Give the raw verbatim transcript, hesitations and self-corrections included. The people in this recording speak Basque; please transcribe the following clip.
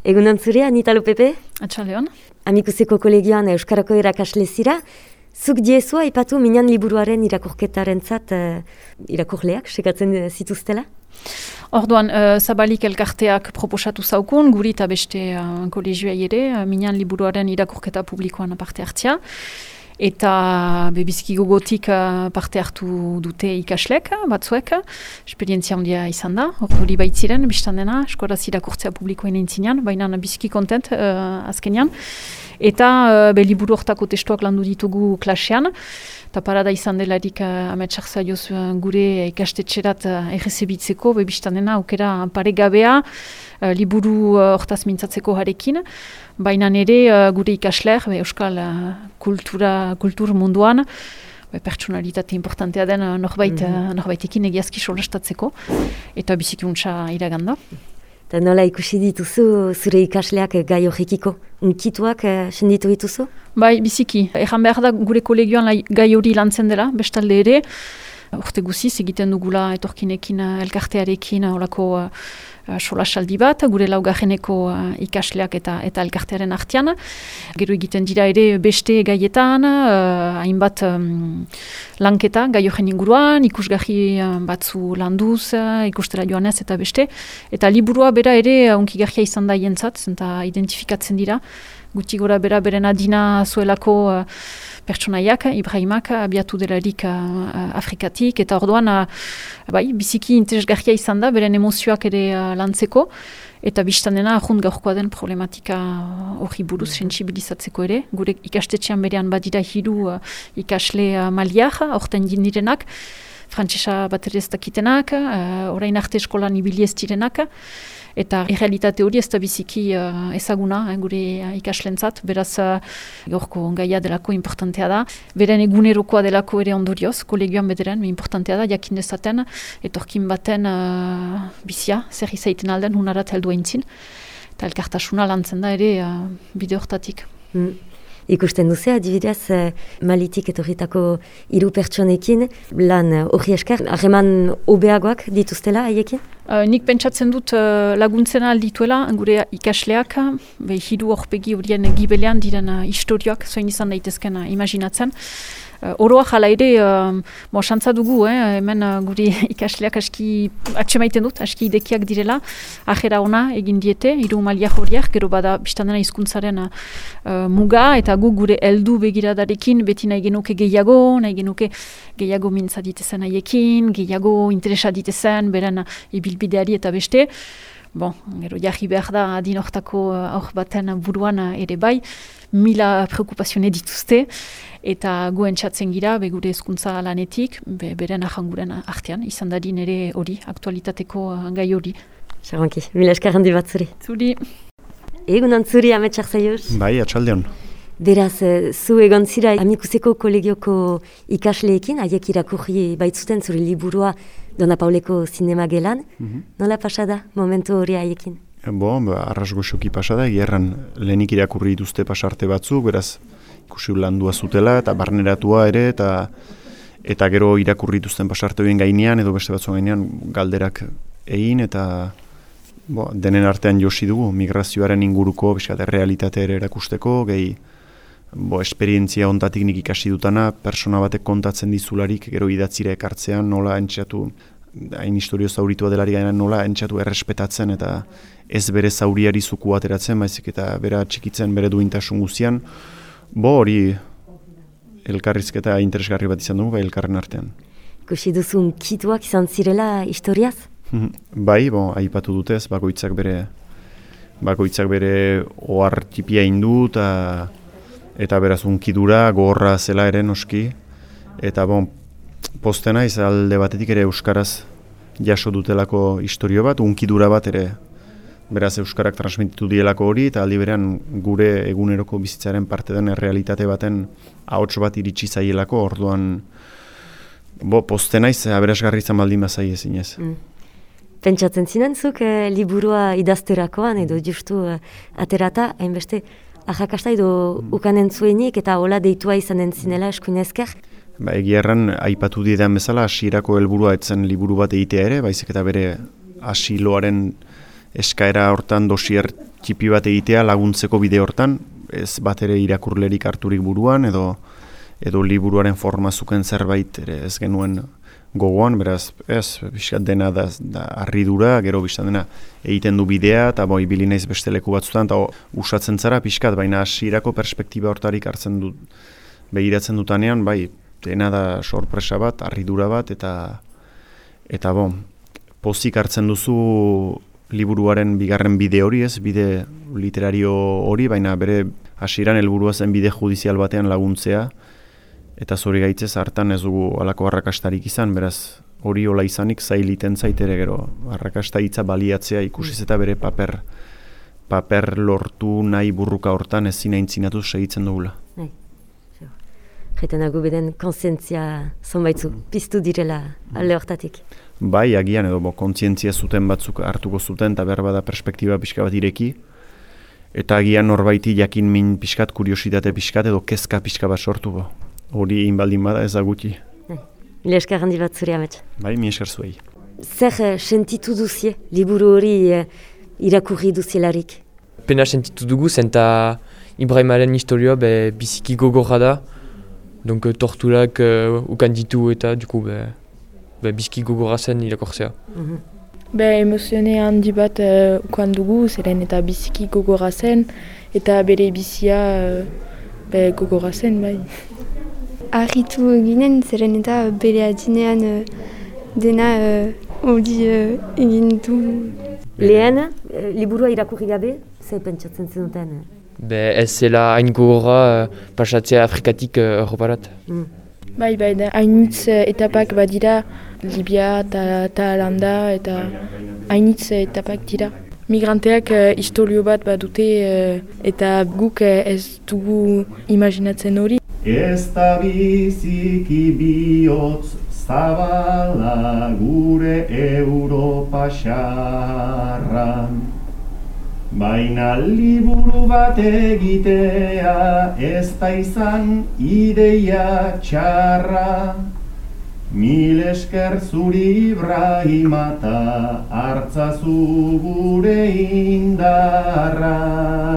Egunon zure, Anita Lopepe? Atxaleon. Amikuseko kolegioan Euskarako irakasle zira. Zuk diezu aipatu minan liburuaren irakurketarentzat uh, irakurleak sekatzen zituztela? Orduan, uh, Zabalik elkarteak proposatu zaukun, guri eta beste uh, kolegioa ere, uh, minan liburuaren irakurketa publikoan parte hartzia. Eta bebizki gogotik uh, parte hartu dute ikaslek, batzuek, esperientzia handia izan da, hori baitziren, biztan dena, eskoraz irakurtzea publikoen entzinean, baina bizki kontent uh, azkenean. Eta uh, be liburu hortako testuak landu ditugu klasean, eta parada izan delarik uh, ametsak zaioz uh, gure ikastetxerat uh, errezebitzeko, bebiztan dena, aukera paregabea, uh, liburu uh, hortaz mintzatzeko harekin, baina nire uh, gure ikasler, be, euskal uh, kultura, kultur munduan, be, pertsonalitate importantea den uh, norbait, mm-hmm. uh, norbaitekin egiazki solastatzeko, eta bizikiuntza iraganda. Eta nola ikusi dituzu zure ikasleak gai horrekiko? Unkituak uh, senditu dituzu? Bai, biziki. Egan behar da gure kolegioan gai hori lantzen dela, bestalde ere, urte guziz egiten dugula etorkinekin elkartearekin olako uh, solasaldi bat, gure laugarreneko uh, ikasleak eta eta elkartearen artean. Gero egiten dira ere beste gaietan, uh, hainbat um, lanketa gai horren inguruan, ikusgarri uh, batzu landuz, uh, ikustera joanez eta beste. Eta liburua bera ere uh, unkigarria izan da jentzat, eta identifikatzen dira. Guti gora bera beren adina zuelako uh, pertsonaiak, Ibrahimak, abiatu delarik uh, Afrikatik, eta orduan, uh, bai, biziki interesgarria izan da, beren emozioak ere uh, lantzeko, eta biztan dena, ahund gaurkoa den problematika hori buruz sensibilizatzeko ere. Gure ikastetxean berean badira hiru uh, ikasle uh, maliak, orten jindirenak, frantsesa bat ere ez dakitenak, uh, orain arte eskolan ibili ez direnak, eta errealitate hori ez da biziki uh, ezaguna eh, gure uh, ikaslentzat, beraz uh, gaurko gaia delako importantea da. Beren egunerokoa delako ere ondorioz, kolegioan bederen, importantea da, jakin dezaten, etorkin baten uh, bizia, zer izaiten alden, hunarat heldu eintzin, eta elkartasuna lantzen da ere uh, bide hortatik. Mm. Ikusten duze, adibidez, Malitik etorritako hiru pertsonekin, lan hori esker, harreman hobeagoak dituztela haiekin? Uh, nik pentsatzen dut uh, laguntzen aldituela, gure ikasleak, be hiru horpegi horien gibelean diren uh, historioak, zoin izan daitezken uh, imaginatzen. Uh, Oroa jala ere, uh, bo, xantza dugu, eh, hemen uh, gure ikasleak aski atxemaiten dut, aski idekiak direla, ajera ona egin diete, hiru maliak horiak, gero bada biztandena hizkuntzaren uh, muga, eta gu gure heldu begiradarekin beti nahi genuke gehiago, nahi genuke gehiago mintza ditezen haiekin, gehiago interesa ditezen, beren uh, ibilbideari eta beste. Bon, gero jarri behar da adin hortako hor uh, baten buruan uh, ere bai, mila preocupazione dituzte, eta gu entzatzen gira, be gure hezkuntza lanetik, be, beren ahanguren artean, izan dadin ere hori, aktualitateko uh, gai hori. Xaronki, mila esker handi bat zuri. Zuri. Egunan zuri, ametsak zaioz. Bai, atxaldeon. Beraz, zu egon zira Amikuseko kolegioko ikasleekin, haiek irakurri baitzuten zure liburua Dona Pauleko zinema gelan. Mm-hmm. Nola pasada momentu hori haiekin? Bo, arras goxoki pasada, egerran lehenik irakurri dituzte pasarte batzuk, beraz ikusi landua zutela eta barneratua ere, eta eta gero irakurri dituzten pasarte horien gainean, edo beste batzuen gainean galderak egin, eta bo, denen artean josi dugu, migrazioaren inguruko, beskat, realitate ere erakusteko, gehi bo, esperientzia ontatik nik ikasi dutana, persona batek kontatzen dizularik, gero idatzira ekartzean, nola entxatu, hain historio zauritua delari gainean, nola entxatu errespetatzen, eta ez bere zauriari zuku ateratzen, baizik eta bera txikitzen, bere duintasun guztian, bo hori elkarrizketa interesgarri bat izan dugu, bai elkarren artean. Ikusi duzun kituak izan zirela historiaz? Bai, bo, aipatu dutez, bakoitzak bere, bakoitzak bere ohar tipia indu, eta eta beraz unkidura, gogorra zela ere noski, eta bon, postena iz alde batetik ere euskaraz jaso dutelako historio bat, unkidura bat ere beraz euskarak transmititu dielako hori, eta aldi berean gure eguneroko bizitzaren parte den errealitate baten ahots bat iritsi zaielako, orduan bo, postena iz aberasgarri izan baldin bazai ezinez. Mm. Pentsatzen zinen zuk eh, liburua idazterakoan edo justu eh, aterata, hainbeste ahakasta edo ukanen zuenik eta hola deitua izanen zinela eskuinezker? Ba, egia erran, aipatu dietan bezala, hasierako helburua etzen liburu bat egitea ere, baizik eta bere asiloaren eskaera hortan dosier txipi bat egitea laguntzeko bide hortan, ez bat ere irakurlerik harturik buruan, edo edo liburuaren forma zuken zerbait ere ez genuen gogoan, beraz, ez, bizkat dena da, da harridura, gero bizkat dena egiten du bidea, eta boi ibili naiz beste leku batzutan, eta usatzen zara pixkat, baina hasierako perspektiba hortarik hartzen dut, begiratzen dutanean, bai, dena da sorpresa bat, harridura bat, eta eta bon, pozik hartzen duzu liburuaren bigarren bide hori, ez, bide literario hori, baina bere hasieran helburua zen bide judizial batean laguntzea, eta zori gaitzez hartan ez dugu halako arrakastarik izan, beraz hori hola izanik zailiten zaitere gero arrakasta hitza baliatzea ikusiz eta bere paper paper lortu nahi burruka hortan ezin aintzinatu segitzen dugula. Nahi, jaiten dago beden kontzientzia zonbaitzu piztu direla alde hortatik. Bai, agian edo bo, kontzientzia zuten batzuk hartuko zuten eta behar bada perspektiba pixka bat ireki, eta agian norbaiti jakin min pixkat, kuriositate pixkat edo kezka pixka bat sortu bo. Hori inbaldin bada ez da gutxi. Mila esker handi bat zure amets. Bai, mi esker zuei. Zer uh, sentitu duzie, liburu hori uh, irakurri duzielarik? Pena sentitu dugu, zenta Ibrahimaren historioa be, biziki gogorra da. Donc torturak uh, ukan ditu eta duku be, be, biziki gogorra zen irakortzea. Mm-hmm. Be emozione handi bat uh, ukan dugu, zeren eta biziki gogorra zen, eta bere bizia uh, be, gogorra zen, bai. Arritu ginen, zeren eta bere adinean uh, dena hori uh, uh, egin du. Lehen, uh, liburua irakurri gabe, ze pentsatzen zenuten? Be ez zela hain gogorra uh, pasatzea Afrikatik uh, Europarat. Mm. Bai, bai, hainitz uh, etapak badira, Libia eta Landa eta hainitz etapak dira. Migranteak uh, historio bat badute uh, eta guk uh, ez dugu imaginatzen hori. Ez da biziki bihotz zabala gure Europa xarran, baina liburu bat egitea ez da izan ideia txarra. Mil esker zuri Ibrahimata hartzazu gure indarra.